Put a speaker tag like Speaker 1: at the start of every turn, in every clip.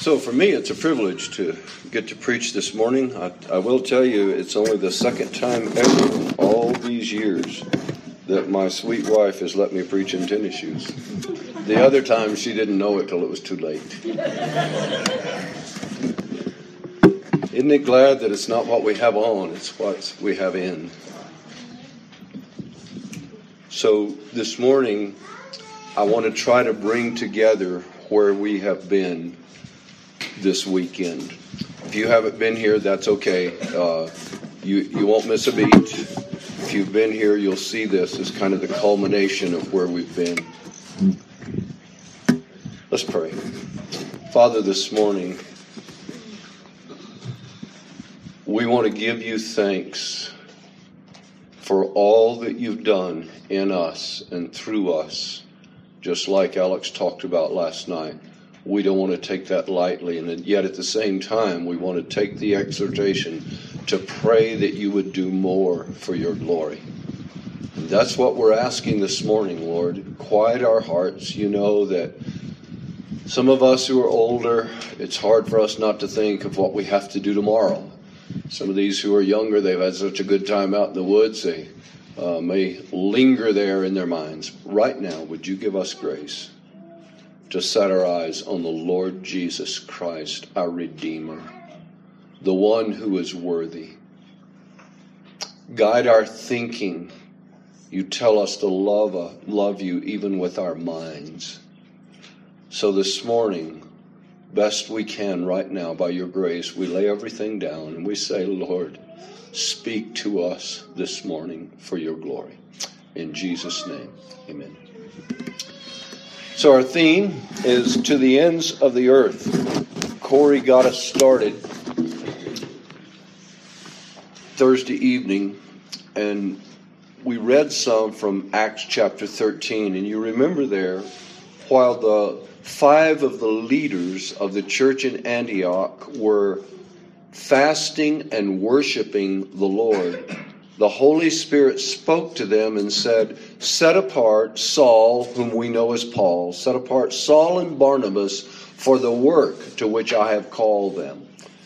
Speaker 1: So for me, it's a privilege to get to preach this morning. I will tell you, it's only the second time ever in all these years that my sweet wife has let me preach in tennis shoes. The other time, she didn't know it till it was too late. Isn't it glad that it's not what we have on, it's what we have in? So this morning, I want to try to bring together where we have been this weekend. If you haven't been here, that's okay. You won't miss a beat. If you've been here, you'll see this as kind of the culmination of where we've been. Let's pray. Father, this morning, we want to give you thanks for all that you've done in us and through us, just like Alex talked about last night. We don't want to take that lightly, and yet at the same time, we want to take the exhortation to pray that you would do more for your glory. And that's what we're asking this morning, Lord. Quiet our hearts. You know that some of us who are older, it's hard for us not to think of what we have to do tomorrow. Some of these who are younger, they've had such a good time out in the woods, they may linger there in their minds. Right now, would you give us grace to set our eyes on the Lord Jesus Christ, our Redeemer, the one who is worthy. Guide our thinking. You tell us to love you even with our minds. So this morning, best we can right now by your grace, we lay everything down and we say, Lord, speak to us this morning for your glory. In Jesus' name, amen. So our theme is to the ends of the earth. Corey got us started Thursday evening, and we read some from Acts chapter 13. And you remember there, while the 5 of the leaders of the church in Antioch were fasting and worshiping the Lord, the Holy Spirit spoke to them and said, set apart Saul, whom we know as Paul, set apart Saul and Barnabas for the work to which I have called them.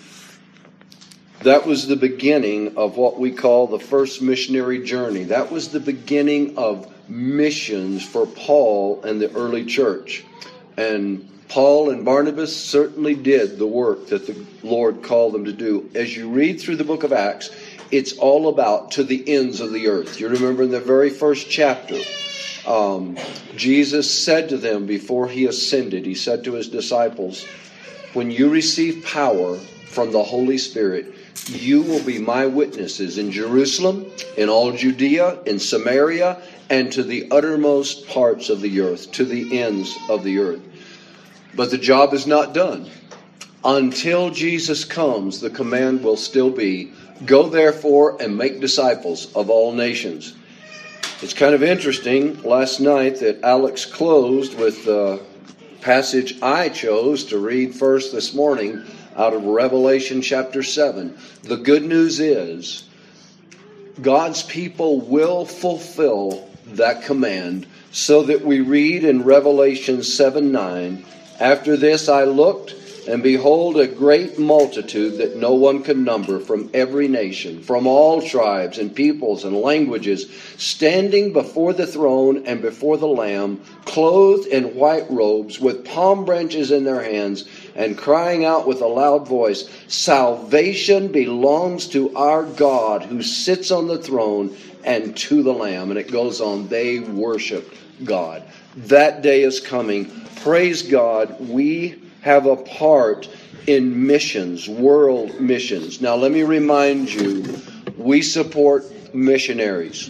Speaker 1: That was the beginning of what we call the first missionary journey. That was the beginning of missions for Paul and the early church. And Paul and Barnabas certainly did the work that the Lord called them to do. As you read through the book of Acts, it's all about to the ends of the earth. You remember in the very first chapter, Jesus said to them before he ascended, he said to his disciples, when you receive power from the Holy Spirit, you will be my witnesses in Jerusalem, in all Judea, in Samaria, and to the uttermost parts of the earth, to the ends of the earth. But the job is not done. Until Jesus comes, the command will still be, go therefore and make disciples of all nations. It's kind of interesting last night that Alex closed with the passage I chose to read first this morning out of Revelation chapter 7. The good news is God's people will fulfill that command, so that we read in Revelation 7:9, after this I looked, and behold, a great multitude that no one can number, from every nation, from all tribes and peoples and languages, standing before the throne and before the Lamb, clothed in white robes, with palm branches in their hands, and crying out with a loud voice, salvation belongs to our God who sits on the throne and to the Lamb. And it goes on, they worship God. That day is coming. Praise God, we have a part in missions, world missions. Now let me remind you, we support missionaries.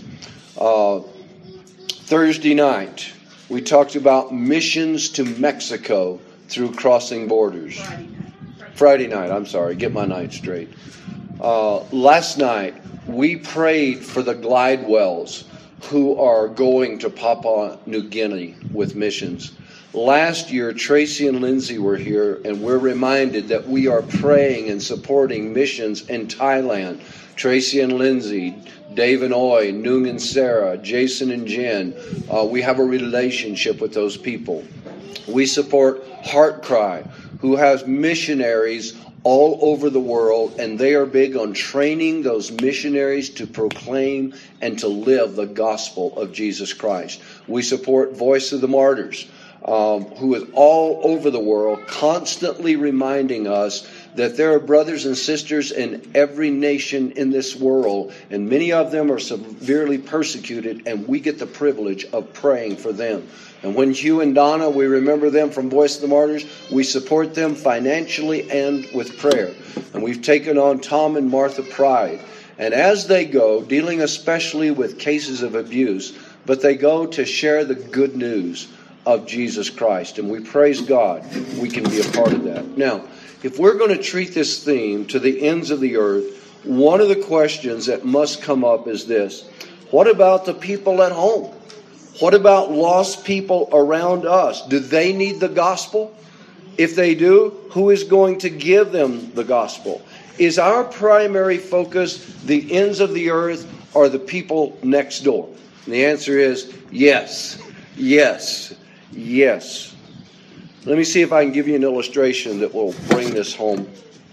Speaker 1: Thursday night, we talked about missions to Mexico through Crossing Borders. Friday night, I'm sorry, get my night straight. Last night, we prayed for the Glidewells who are going to Papua New Guinea with missions. Last year, Tracy and Lindsay were here, and we're reminded that we are praying and supporting missions in Thailand. Tracy and Lindsay, Dave and Oi, Nung and Sarah, Jason and Jen. We have a relationship with those people. We support Heart Cry, who has missionaries all over the world, and they are big on training those missionaries to proclaim and to live the gospel of Jesus Christ. We support Voice of the Martyrs, who is all over the world, constantly reminding us that there are brothers and sisters in every nation in this world, and many of them are severely persecuted, and we get the privilege of praying for them. And when Hugh and Donna, we remember them from Voice of the Martyrs, we support them financially and with prayer. And we've taken on Tom and Martha Pride. And as they go, dealing especially with cases of abuse, but they go to share the good news of Jesus Christ. And we praise God we can be a part of that. Now, if we're going to treat this theme to the ends of the earth, one of the questions that must come up is this: what about the people at home? What about lost people around us? Do they need the gospel? If they do, who is going to give them the gospel? Is our primary focus the ends of the earth or the people next door? And the answer is yes, yes, yes. Let me see if I can give you an illustration that will bring this home.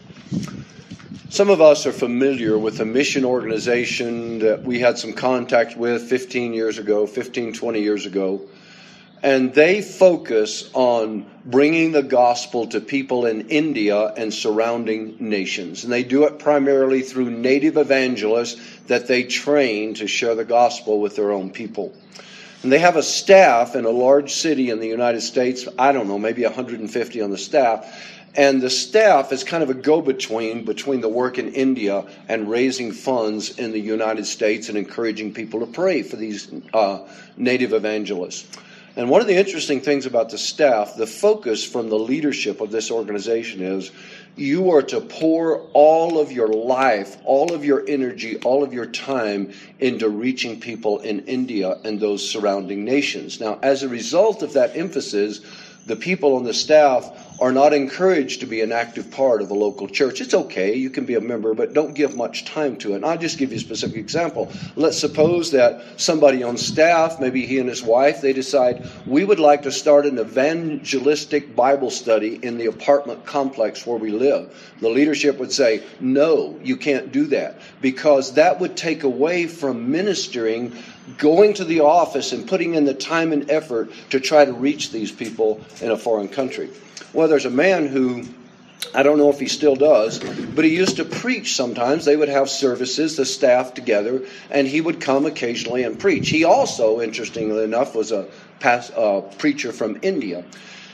Speaker 1: Some of us are familiar with a mission organization that we had some contact with 15, 20 years ago. And they focus on bringing the gospel to people in India and surrounding nations. And they do it primarily through native evangelists that they train to share the gospel with their own people. And they have a staff in a large city in the United States, I don't know, maybe 150 on the staff. And the staff is kind of a go-between between the work in India and raising funds in the United States and encouraging people to pray for these native evangelists. And one of the interesting things about the staff, the focus from the leadership of this organization is you are to pour all of your life, all of your energy, all of your time into reaching people in India and those surrounding nations. Now, as a result of that emphasis, the people on the staff are not encouraged to be an active part of a local church. It's okay, you can be a member, but don't give much time to it. And I'll just give you a specific example. Let's suppose that somebody on staff, maybe he and his wife, they decide, we would like to start an evangelistic Bible study in the apartment complex where we live. The leadership would say, no, you can't do that, because that would take away from ministering, going to the office and putting in the time and effort to try to reach these people in a foreign country. Well, there's a man who, I don't know if he still does, but he used to preach sometimes. They would have services, the staff together, and he would come occasionally and preach. He also, interestingly enough, was a preacher from India.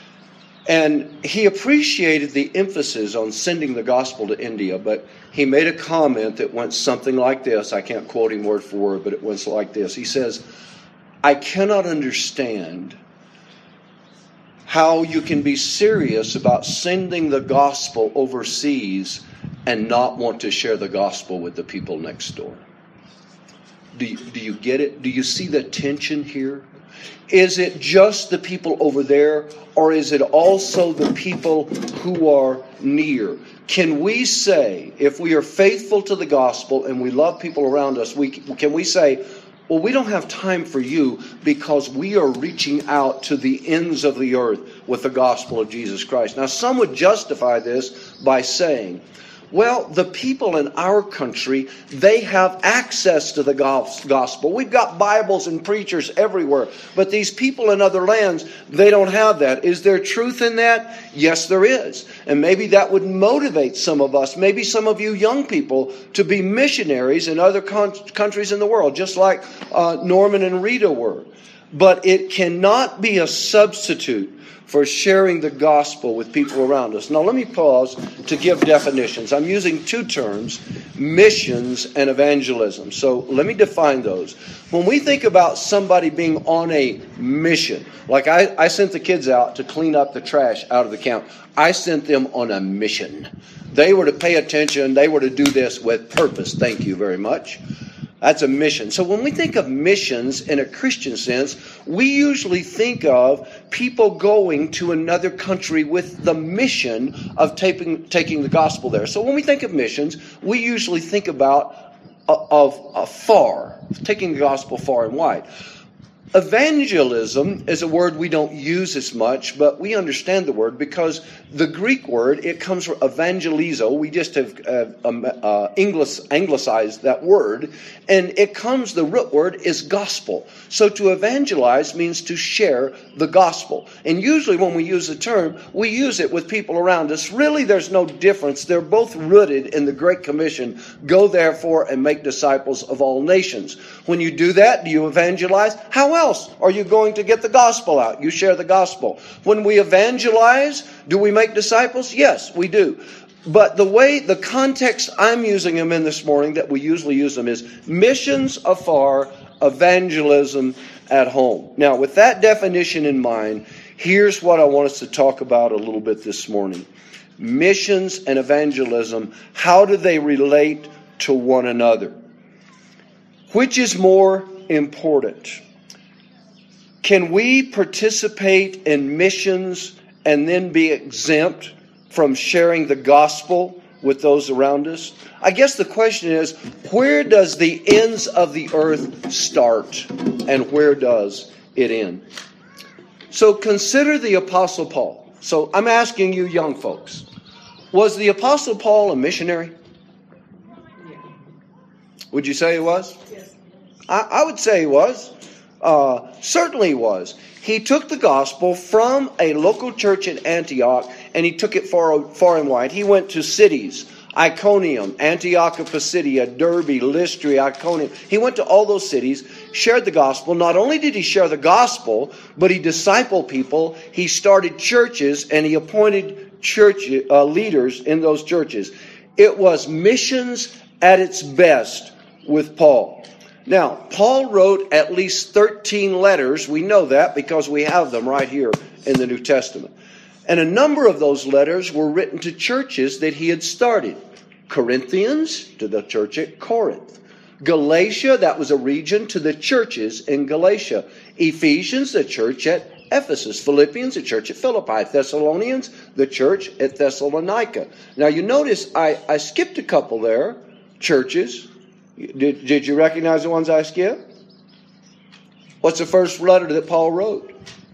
Speaker 1: And he appreciated the emphasis on sending the gospel to India, but he made a comment that went something like this. I can't quote him word for word, but it went like this. He says, I cannot understand how you can be serious about sending the gospel overseas and not want to share the gospel with the people next door. Do you get it? Do you see the tension here? Is it just the people over there, or is it also the people who are near? Can we say, if we are faithful to the gospel and we love people around us, can we say, well, we don't have time for you because we are reaching out to the ends of the earth with the gospel of Jesus Christ. Now, some would justify this by saying, well, the people in our country, they have access to the gospel. We've got Bibles and preachers everywhere. But these people in other lands, they don't have that. Is there truth in that? Yes, there is. And maybe that would motivate some of us, maybe some of you young people, to be missionaries in other countries in the world, just like Norman and Rita were. But it cannot be a substitute for sharing the gospel with people around us. Now let me pause to give definitions. I'm using two terms, missions and evangelism. So let me define those. When we think about somebody being on a mission, like I sent the kids out to clean up the trash out of the camp. I sent them on a mission. They were to pay attention. They were to do this with purpose. Thank you very much. That's a mission. So when we think of missions in a Christian sense, we usually think of people going to another country with the mission of taking the gospel there. So when we think of missions, we usually think about far, taking the gospel far and wide. Evangelism is a word we don't use as much, but we understand the word because the Greek word, it comes from evangelizo. We just have anglicized that word, and the root word is gospel. So to evangelize means to share the gospel. And usually when we use the term, we use it with people around us. Really, there's no difference. They're both rooted in the Great Commission. Go therefore and make disciples of all nations. When you do that, do you evangelize? How else are you going to get the gospel out? You share the gospel. When we evangelize, do we make disciples? Yes, we do. But the context I'm using them in this morning that we usually use them is missions afar, evangelism at home. Now, with that definition in mind, here's what I want us to talk about a little bit this morning. Missions and evangelism, how do they relate to one another? Which is more important? Can we participate in missions and then be exempt from sharing the gospel with those around us? I guess the question is, where does the ends of the earth start and where does it end? So consider the Apostle Paul. So I'm asking you young folks, was the Apostle Paul a missionary? Would you say he was?
Speaker 2: Yes.
Speaker 1: I would say he was. Certainly he was. He took the gospel from a local church in Antioch and he took it far and wide. He went to cities, Iconium, Antioch of Pisidia, Derbe, Lystra, Iconium. He went to all those cities, shared the gospel. Not only did he share the gospel, but he discipled people. He started churches and he appointed church leaders in those churches. It was missions at its best with Paul. Now, Paul wrote at least 13 letters. We know that because we have them right here in the New Testament. And a number of those letters were written to churches that he had started. Corinthians, to the church at Corinth. Galatia, that was a region, to the churches in Galatia. Ephesians, the church at Ephesus. Philippians, the church at Philippi. Thessalonians, the church at Thessalonica. Now, you notice I skipped a couple there. Churches. Did you recognize the ones I skipped? What's the first letter that Paul wrote?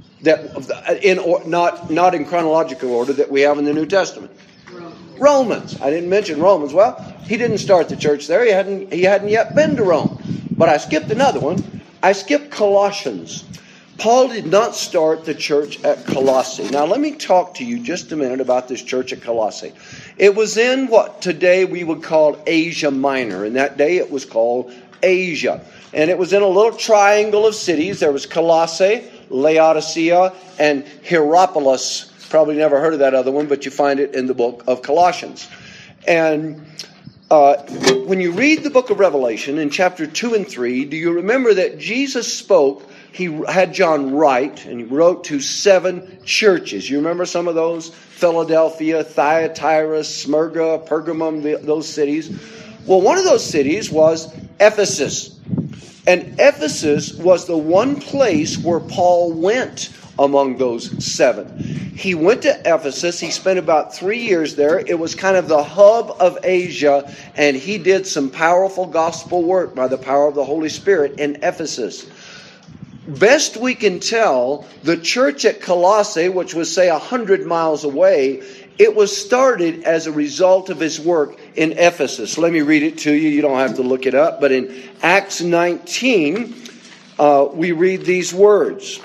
Speaker 1: Not in chronological order that we have in the New Testament. Romans. I didn't mention Romans. Well, he didn't start the church there. He hadn't yet been to Rome. But I skipped another one. I skipped Colossians. Paul did not start the church at Colossae. Now, let me talk to you just a minute about this church at Colossae. It was in what today we would call Asia Minor. In that day, it was called Asia. And it was in a little triangle of cities. There was Colossae, Laodicea, and Hierapolis. Probably never heard of that other one, but you find it in the book of Colossians. And when you read the book of Revelation in chapter 2 and 3, do you remember that Jesus spoke? He had John write, and he wrote to 7 churches. You remember some of those? Philadelphia, Thyatira, Smyrna, Pergamum, those cities. Well, one of those cities was Ephesus. And Ephesus was the one place where Paul went among those 7. He went to Ephesus. He spent about 3 years there. It was kind of the hub of Asia, and he did some powerful gospel work by the power of the Holy Spirit in Ephesus. Best we can tell, the church at Colossae, which was, say, 100 miles away, it was started as a result of his work in Ephesus. Let me read it to you. You don't have to look it up. But in Acts 19, we read these words.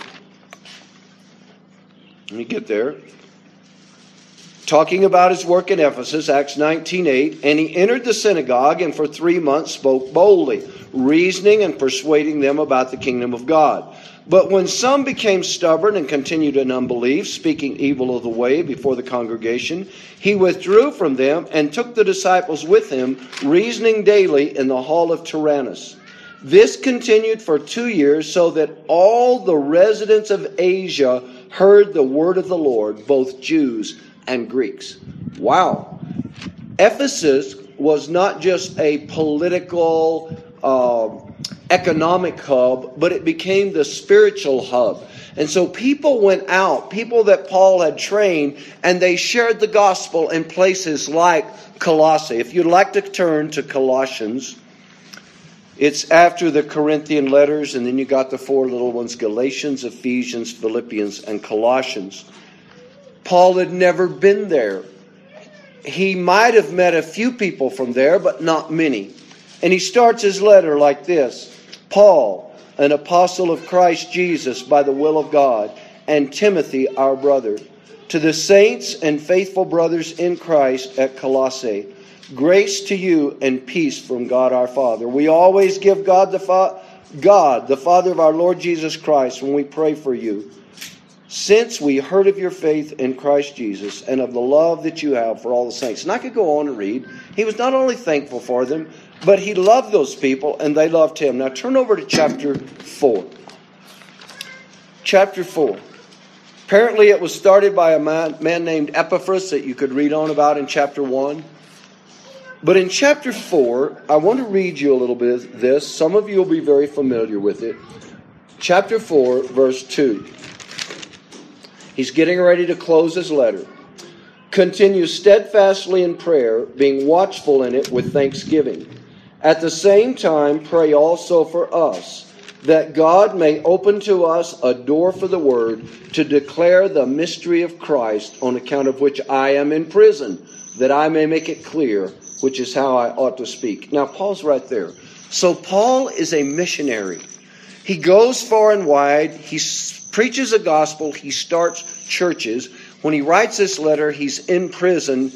Speaker 1: Let me get there. Talking about his work in Ephesus, Acts 19:8, and he entered the synagogue and for 3 months spoke boldly, reasoning and persuading them about the kingdom of God. But when some became stubborn and continued in unbelief, speaking evil of the way before the congregation, he withdrew from them and took the disciples with him, reasoning daily in the hall of Tyrannus. This continued for 2 years, so that all the residents of Asia heard the word of the Lord, both Jews and Greeks. Wow. Ephesus was not just a political, economic hub, but it became the spiritual hub. And so people went out, people that Paul had trained, and they shared the gospel in places like Colossae. If you'd like to turn to Colossians, It's after the Corinthian letters, and then you got the four little ones, Galatians, Ephesians, Philippians, and Colossians. Paul had never been there. He might have met a few people from there, but not many. And he starts his letter like this: Paul, an apostle of Christ Jesus by the will of God, and Timothy, our brother, to the saints and faithful brothers in Christ at Colossae, grace to you and peace from God our Father. We always give God the Father of our Lord Jesus Christ, when we pray for you, since we heard of your faith in Christ Jesus and of the love that you have for all the saints. And I could go on and read. He was not only thankful for them, but he loved those people and they loved him. Now turn over to chapter 4. Chapter 4. Apparently it was started by a man named Epaphras that you could read on about in chapter 1. But in chapter 4, I want to read you a little bit of this. Some of you will be very familiar with it. Chapter 4, verse 2. He's getting ready to close his letter. Continue steadfastly in prayer, being watchful in it with thanksgiving. At the same time, pray also for us, that God may open to us a door for the word to declare the mystery of Christ, on account of which I am in prison, that I may make it clear, which is how I ought to speak. Now, Paul's right there. So Paul is a missionary. He goes far and wide. He preaches the gospel. He starts churches. When he writes this letter, he's in prison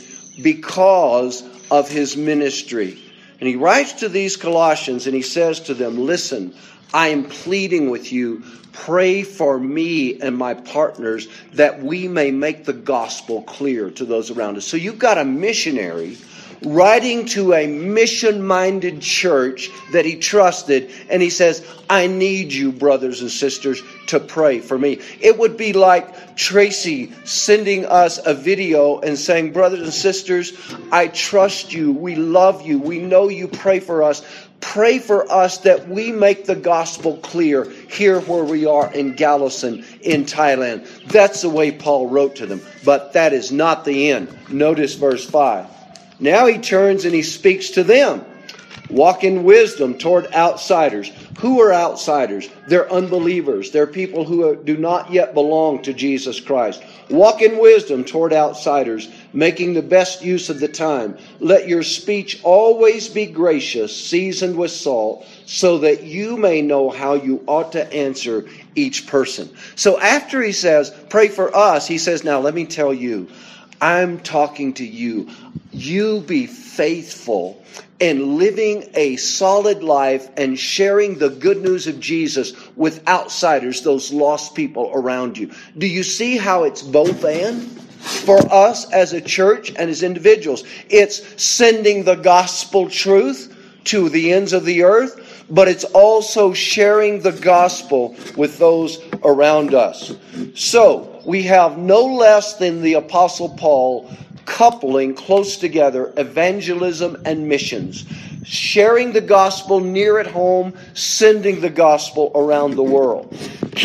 Speaker 1: because of his ministry. And he writes to these Colossians and he says to them, listen, I am pleading with you, pray for me and my partners that we may make the gospel clear to those around us. So you've got a missionary writing to a mission-minded church that he trusted, and he says, I need you, brothers and sisters, to pray for me. It would be like Tracy sending us a video and saying, brothers and sisters, I trust you, we love you, we know you pray for us. Pray for us that we make the gospel clear here where we are in Galveston, in Thailand. That's the way Paul wrote to them. But that is not the end. Notice verse 5. Now he turns and he speaks to them. Walk in wisdom toward outsiders. Who are outsiders? They're unbelievers. They're people who do not yet belong to Jesus Christ. Walk in wisdom toward outsiders, making the best use of the time. Let your speech always be gracious, seasoned with salt, so that you may know how you ought to answer each person. So after he says, pray for us, he says, now let me tell you, I'm talking to you. You be faithful in living a solid life and sharing the good news of Jesus with outsiders, those lost people around you. Do you see how it's both and? For us as a church and as individuals, it's sending the gospel truth to the ends of the earth, but it's also sharing the gospel with those around us. So, we have no less than the Apostle Paul coupling close together evangelism and missions. Sharing the gospel near at home, sending the gospel around the world.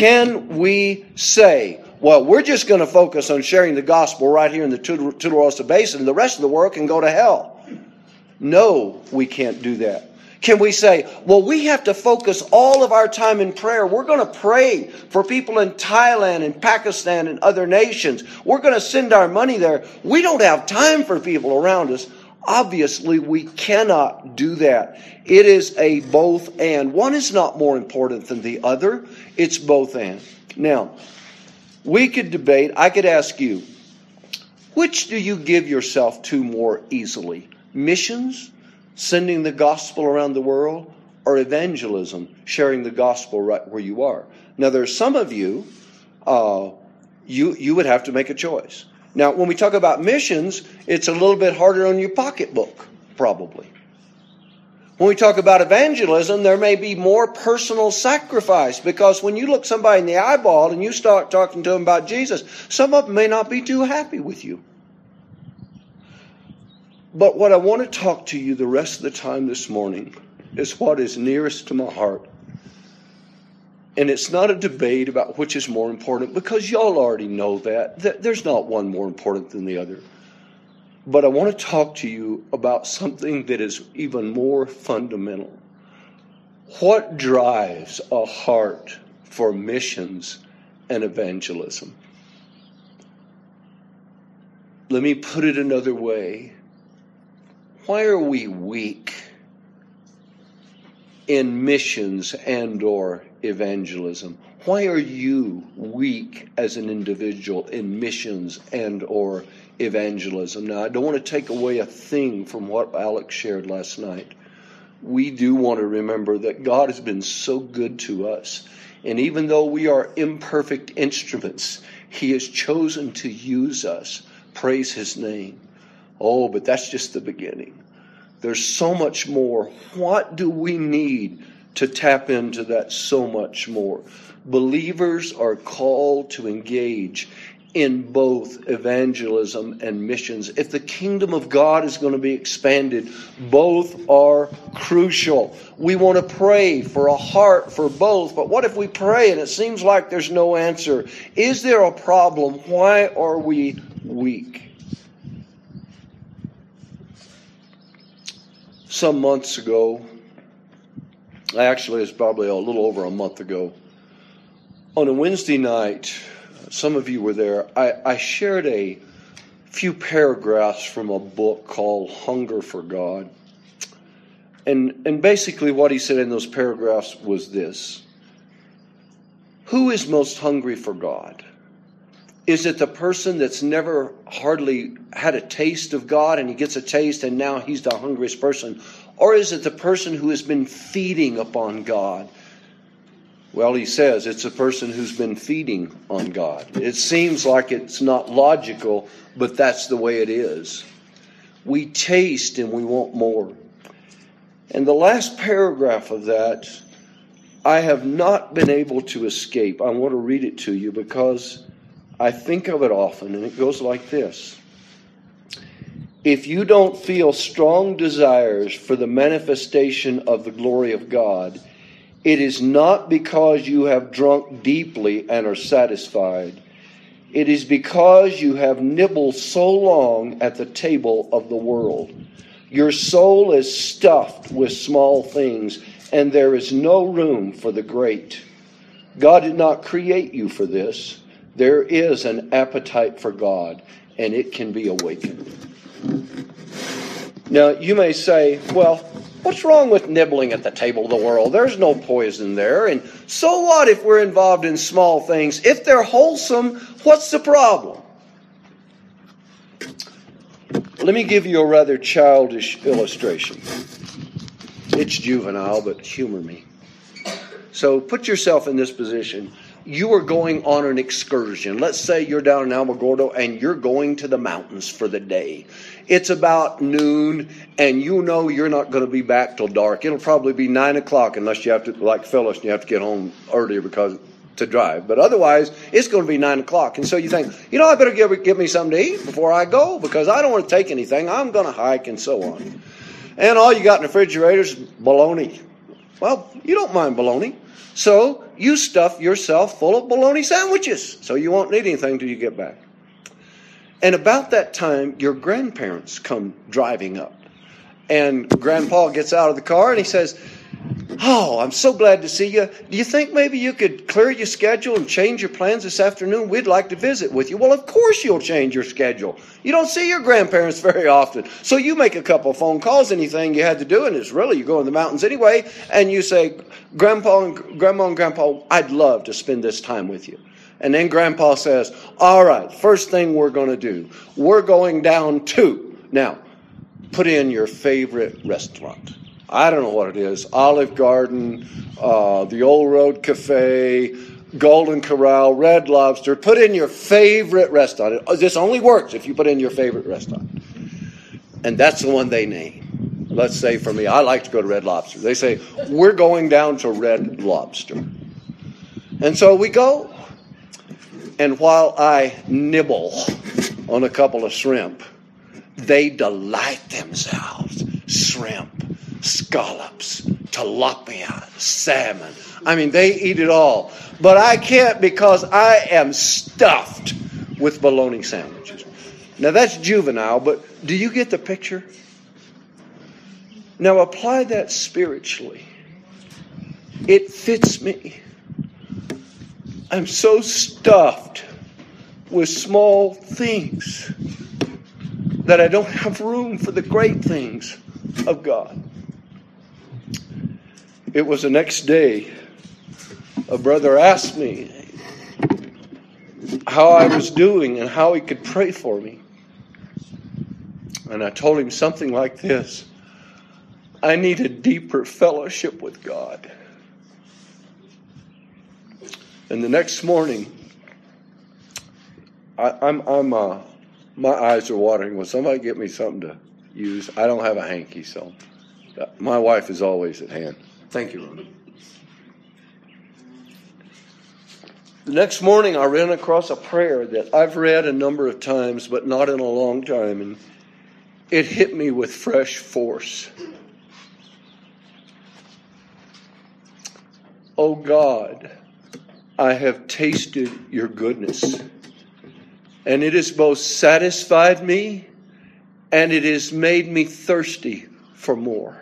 Speaker 1: Can we say, well, we're just going to focus on sharing the gospel right here in the Tularosa Basin, the rest of the world can go to hell? No, we can't do that. Can we say, well, we have to focus all of our time in prayer. We're going to pray for people in Thailand and Pakistan and other nations. We're going to send our money there. We don't have time for people around us. Obviously, we cannot do that. It is a both and. One is not more important than the other. It's both and. Now, we could debate. I could ask you, which do you give yourself to more easily? Missions? Sending the gospel around the world, or evangelism, sharing the gospel right where you are? Now, there's some of you, you would have to make a choice. Now, when we talk about missions, it's a little bit harder on your pocketbook, probably. When we talk about evangelism, there may be more personal sacrifice, because when you look somebody in the eyeball and you start talking to them about Jesus, some of them may not be too happy with you. But what I want to talk to you the rest of the time this morning is what is nearest to my heart. And it's not a debate about which is more important, because y'all already know that. There's not one more important than the other. But I want to talk to you about something that is even more fundamental. What drives a heart for missions and evangelism? Let me put it another way. Why are we weak in missions and or evangelism? Why are you weak as an individual in missions and or evangelism? Now, I don't want to take away a thing from what Alex shared last night. We do want to remember that God has been so good to us. And even though we are imperfect instruments, He has chosen to use us. Praise His name. Oh, but that's just the beginning. There's so much more. What do we need to tap into that so much more? Believers are called to engage in both evangelism and missions. If the kingdom of God is going to be expanded, both are crucial. We want to pray for a heart for both, but what if we pray and it seems like there's no answer? Is there a problem? Why are we weak? Some months ago, actually it's probably a little over a month ago, on a Wednesday night, some of you were there, I shared a few paragraphs from a book called Hunger for God. And basically what he said in those paragraphs was this: who is most hungry for God? Is it the person that's never hardly had a taste of God and he gets a taste and now he's the hungriest person? Or is it the person who has been feeding upon God? Well, he says it's a person who's been feeding on God. It seems like it's not logical, but that's the way it is. We taste and we want more. And the last paragraph of that, I have not been able to escape. I want to read it to you because I think of it often, and it goes like this. If you don't feel strong desires for the manifestation of the glory of God, it is not because you have drunk deeply and are satisfied. It is because you have nibbled so long at the table of the world. Your soul is stuffed with small things, and there is no room for the great. God did not create you for this. There is an appetite for God, and it can be awakened. Now, you may say, well, what's wrong with nibbling at the table of the world? There's no poison there. And so what if we're involved in small things? If they're wholesome, what's the problem? Let me give you a rather childish illustration. It's juvenile, but humor me. So put yourself in this position. You are going on an excursion. Let's say you're down in Alamogordo and you're going to the mountains for the day. It's about noon and you know you're not going to be back till dark. It'll probably be 9 o'clock unless you have to, like Phyllis, you have to get home earlier to drive. But otherwise, it's going to be 9 o'clock. And so you think, I better get me something to eat before I go because I don't want to take anything. I'm going to hike and so on. And all you got in the refrigerator is bologna. Well, you don't mind bologna. So you stuff yourself full of bologna sandwiches so you won't need anything till you get back. And about that time, your grandparents come driving up. And Grandpa gets out of the car and he says, "Oh, I'm so glad to see you. Do you think maybe you could clear your schedule and change your plans this afternoon? We'd like to visit with you." Well, of course you'll change your schedule. You don't see your grandparents very often. So you make a couple of phone calls, anything you had to do, and it's really, you go in the mountains anyway, and you say, Grandma and Grandpa, I'd love to spend this time with you. And then Grandpa says, all right, first thing we're going to do, we're going down to, now, put in your favorite restaurant. I don't know what it is. Olive Garden, the Old Road Cafe, Golden Corral, Red Lobster. Put in your favorite restaurant. This only works if you put in your favorite restaurant. And that's the one they name. Let's say for me, I like to go to Red Lobster. They say, we're going down to Red Lobster. And so we go. And while I nibble on a couple of shrimp, they delight themselves. Shrimp, scallops, tilapia, salmon. I mean, they eat it all. But I can't because I am stuffed with bologna sandwiches. Now, that's juvenile, but do you get the picture? Now, apply that spiritually. It fits me. I'm so stuffed with small things that I don't have room for the great things of God. It was the next day, a brother asked me how I was doing and how he could pray for me. And I told him something like this: I need a deeper fellowship with God. And the next morning, my eyes are watering. Will somebody get me something to use? I don't have a hanky, so my wife is always at hand. Thank you, Ron. The next morning, I ran across a prayer that I've read a number of times, but not in a long time, and it hit me with fresh force. Oh God, I have tasted your goodness, and it has both satisfied me and it has made me thirsty for more.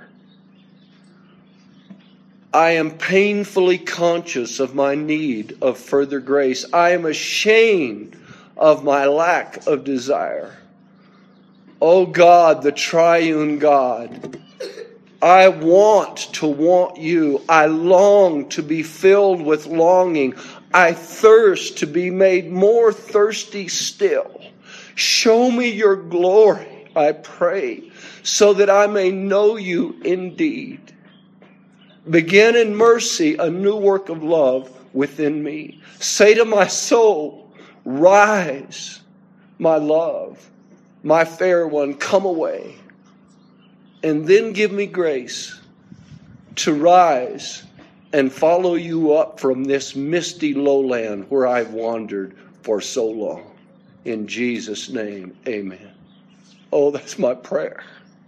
Speaker 1: I am painfully conscious of my need of further grace. I am ashamed of my lack of desire. Oh God, the triune God, I want to want you. I long to be filled with longing. I thirst to be made more thirsty still. Show me your glory, I pray, so that I may know you indeed. Begin in mercy a new work of love within me. Say to my soul, rise, my love, my fair one, come away. And then give me grace to rise and follow you up from this misty lowland where I've wandered for so long. In Jesus' name, amen. Oh, that's my prayer.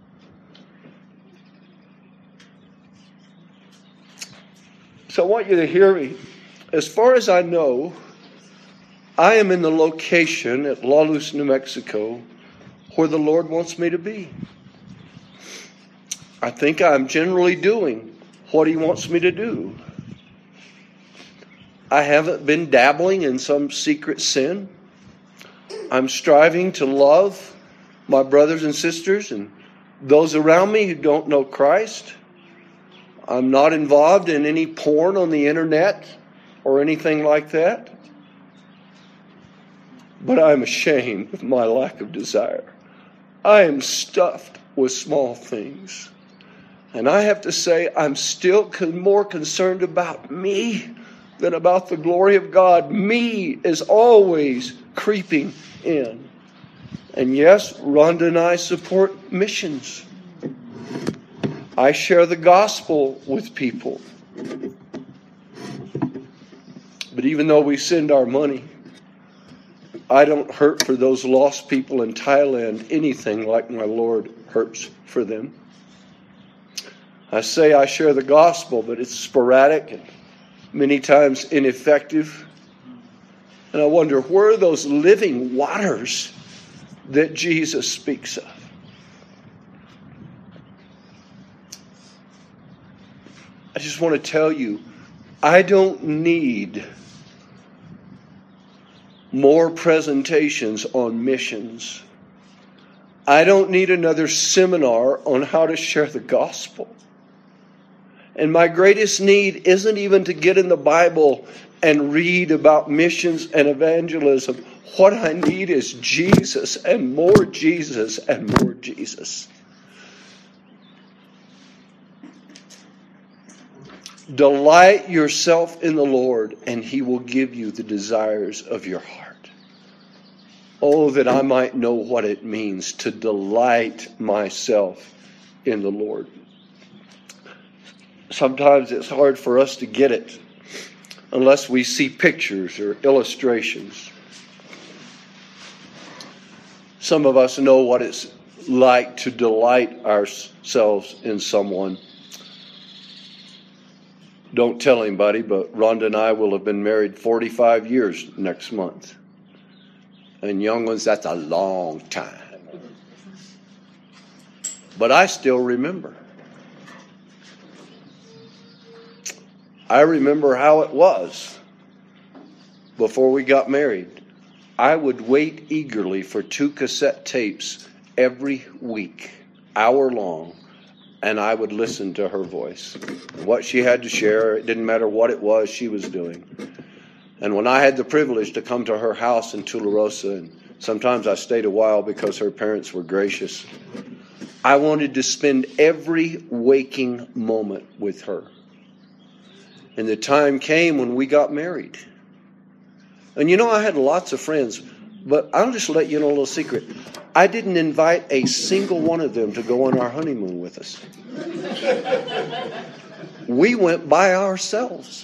Speaker 1: So I want you to hear me. As far as I know, I am in the location at La Luz, New Mexico, where the Lord wants me to be. I think I'm generally doing what He wants me to do. I haven't been dabbling in some secret sin. I'm striving to love my brothers and sisters and those around me who don't know Christ. I'm not involved in any porn on the internet or anything like that. But I'm ashamed of my lack of desire. I am stuffed with small things. And I have to say, I'm still more concerned about me than about the glory of God. Me is always creeping in. And yes, Rhonda and I support missions. I share the gospel with people. But even though we send our money, I don't hurt for those lost people in Thailand anything like my Lord hurts for them. I say I share the gospel, but it's sporadic and many times ineffective. And I wonder, where are those living waters that Jesus speaks of? I just want to tell you, I don't need more presentations on missions. I don't need another seminar on how to share the gospel. And my greatest need isn't even to get in the Bible and read about missions and evangelism. What I need is Jesus and more Jesus and more Jesus. Delight yourself in the Lord, and He will give you the desires of your heart. Oh, that I might know what it means to delight myself in the Lord. Sometimes it's hard for us to get it unless we see pictures or illustrations. Some of us know what it's like to delight ourselves in someone. Don't tell anybody, but Rhonda and I will have been married 45 years next month. And young ones, that's a long time. But I still remember. I remember how it was before we got married. I would wait eagerly for 2 cassette tapes every week, hour long, and I would listen to her voice. What she had to share, it didn't matter what it was she was doing. And when I had the privilege to come to her house in Tularosa, and sometimes I stayed a while because her parents were gracious, I wanted to spend every waking moment with her. And the time came when we got married. And I had lots of friends, but I'll just let you know a little secret. I didn't invite a single one of them to go on our honeymoon with us. We went by ourselves.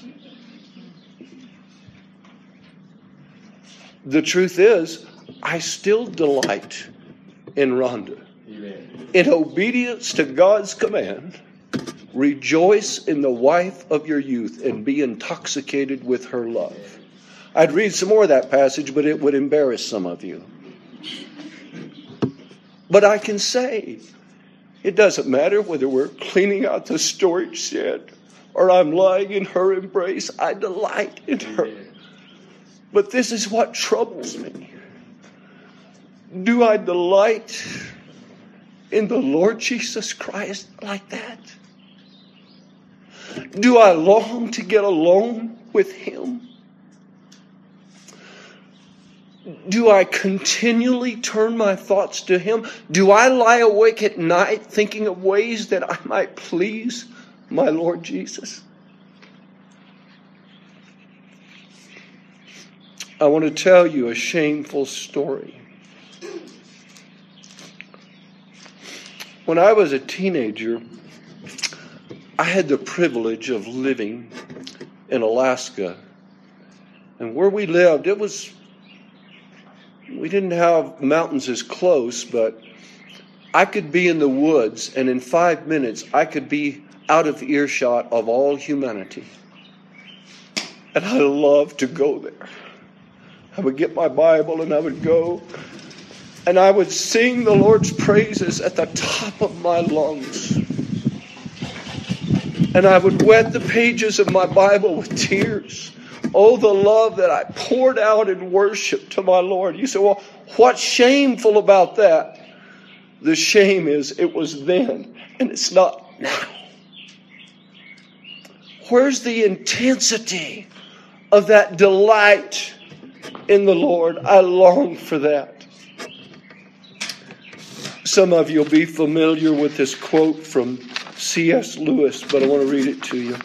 Speaker 1: The truth is, I still delight in Rhonda. Amen. In obedience to God's command, rejoice in the wife of your youth and be intoxicated with her love. I'd read some more of that passage, but it would embarrass some of you. But I can say, it doesn't matter whether we're cleaning out the storage shed or I'm lying in her embrace. I delight in her. But this is what troubles me. Do I delight in the Lord Jesus Christ like that? Do I long to get alone with Him? Do I continually turn my thoughts to Him? Do I lie awake at night thinking of ways that I might please my Lord Jesus? I want to tell you a shameful story. When I was a teenager, I had the privilege of living in Alaska. And where we lived, we didn't have mountains as close, but I could be in the woods, and in 5 minutes, I could be out of earshot of all humanity. And I loved to go there. I would get my Bible and I would go, and I would sing the Lord's praises at the top of my lungs. And I would wet the pages of my Bible with tears. Oh, the love that I poured out in worship to my Lord. You say, well, what's shameful about that? The shame is it was then, and it's not now. Where's the intensity of that delight in the Lord? I long for that. Some of you will be familiar with this quote from C.S. Lewis, but I want to read it to you.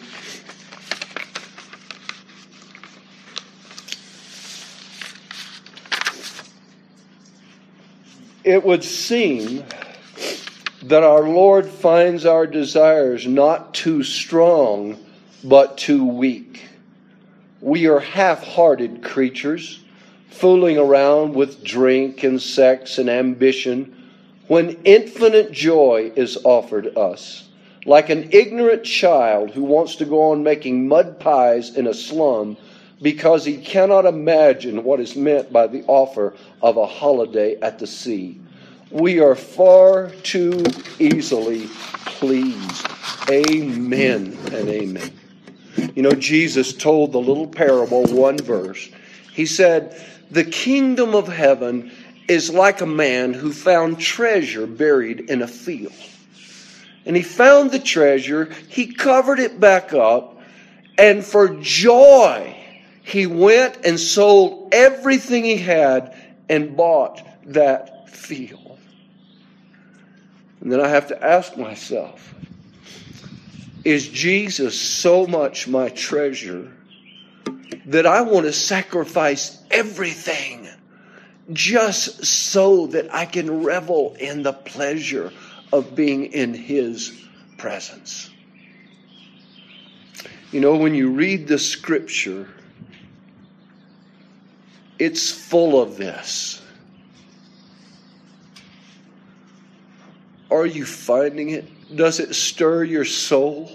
Speaker 1: It would seem that our Lord finds our desires not too strong, but too weak. We are half-hearted creatures, fooling around with drink and sex and ambition, when infinite joy is offered us. Like an ignorant child who wants to go on making mud pies in a slum because he cannot imagine what is meant by the offer of a holiday at the sea. We are far too easily pleased. Amen and amen. Jesus told the little parable, one verse. He said, the kingdom of heaven is like a man who found treasure buried in a field. And he found the treasure, he covered it back up, and for joy, he went and sold everything he had and bought that field. And then I have to ask myself, is Jesus so much my treasure that I want to sacrifice everything just so that I can revel in the pleasure of being in His presence? When you read the Scripture, it's full of this. Are you finding it? Does it stir your soul?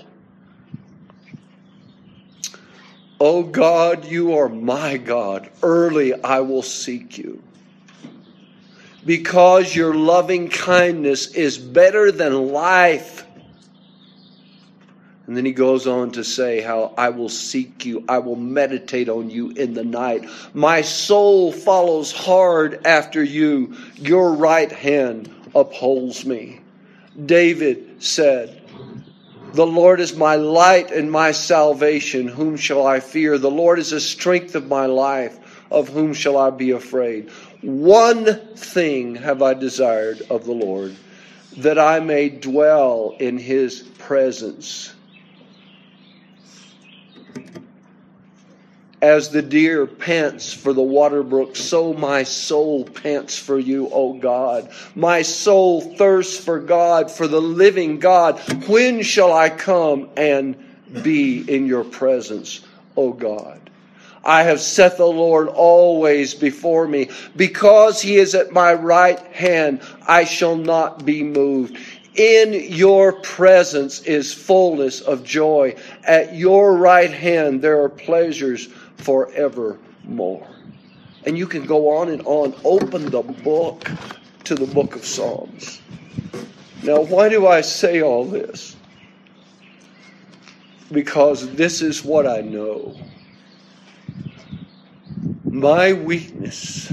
Speaker 1: Oh God, you are my God. Early I will seek you. Because your loving kindness is better than life. And then he goes on to say how I will seek you. I will meditate on you in the night. My soul follows hard after you. Your right hand upholds me. David said, the Lord is my light and my salvation. Whom shall I fear? The Lord is the strength of my life. Of whom shall I be afraid? One thing have I desired of the Lord, that I may dwell in his presence. As the deer pants for the water brook, so my soul pants for you, O God. My soul thirsts for God, for the living God. When shall I come and be in your presence, O God? I have set the Lord always before me. Because he is at my right hand, I shall not be moved. In your presence is fullness of joy. At your right hand there are pleasures forevermore. And you can go on and on. Open the book to the book of Psalms. Now, why do I say all this? Because this is what I know. My weakness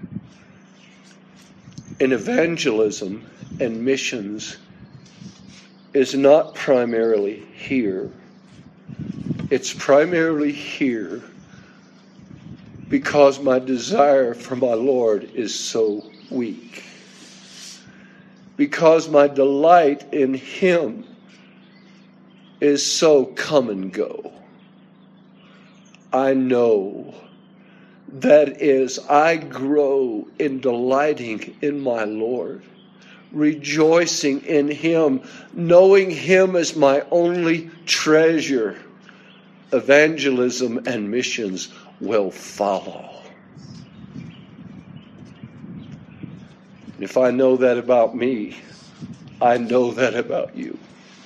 Speaker 1: in evangelism and missions is not primarily here. It's primarily here because my desire for my Lord is so weak. Because my delight in him is so come and go. I know that as I grow in delighting in my Lord, rejoicing in him, knowing him as my only treasure, evangelism and missions will follow. If I know that about me, I know that about you.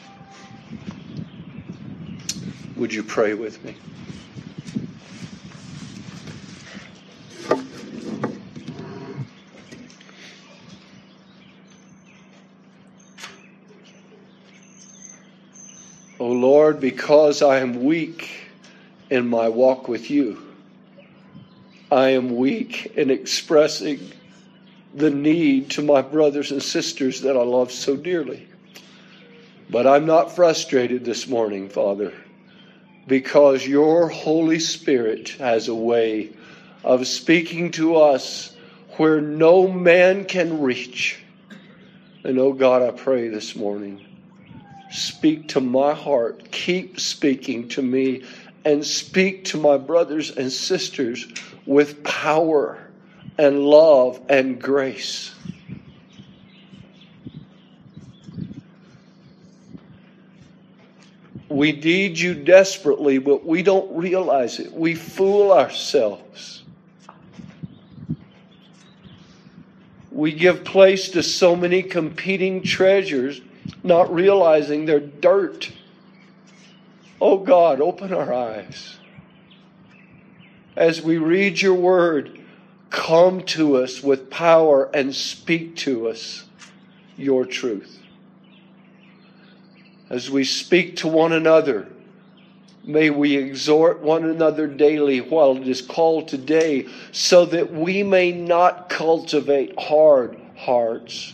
Speaker 1: Would you pray with me? O Lord, because I am weak in my walk with you, I am weak in expressing the need to my brothers and sisters that I love so dearly. But I'm not frustrated this morning, Father, because your Holy Spirit has a way of speaking to us where no man can reach. And oh God, I pray this morning, speak to my heart, keep speaking to me, and speak to my brothers and sisters with power and love and grace. We need you desperately, but we don't realize it. We fool ourselves. We give place to so many competing treasures, not realizing they're dirt. Oh God, open our eyes. As we read your word, come to us with power and speak to us your truth. As we speak to one another, may we exhort one another daily while it is called today, so that we may not cultivate hard hearts.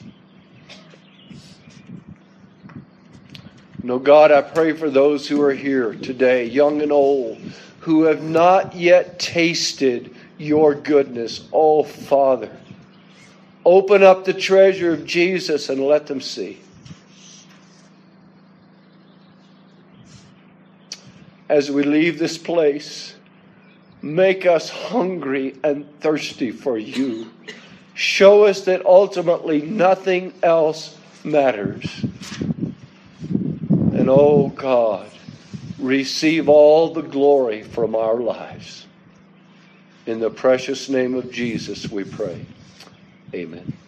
Speaker 1: No, God, I pray for those who are here today, young and old, who have not yet tasted your goodness. Oh, Father, open up the treasure of Jesus and let them see. As we leave this place, make us hungry and thirsty for you. Show us that ultimately nothing else matters. And oh God, receive all the glory from our lives. In the precious name of Jesus we pray. Amen.